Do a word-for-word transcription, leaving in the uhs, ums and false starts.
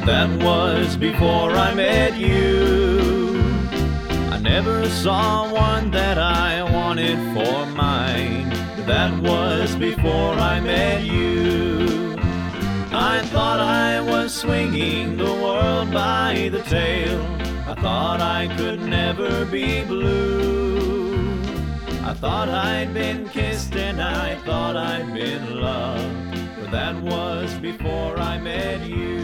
but that was before I met you. I never saw one that I wanted for mine, but that was before I met you. I thought I was swinging the world by the tail. I thought I could never be blue. I thought I'd been kissed and I thought I'd been loved, but that was before I met you.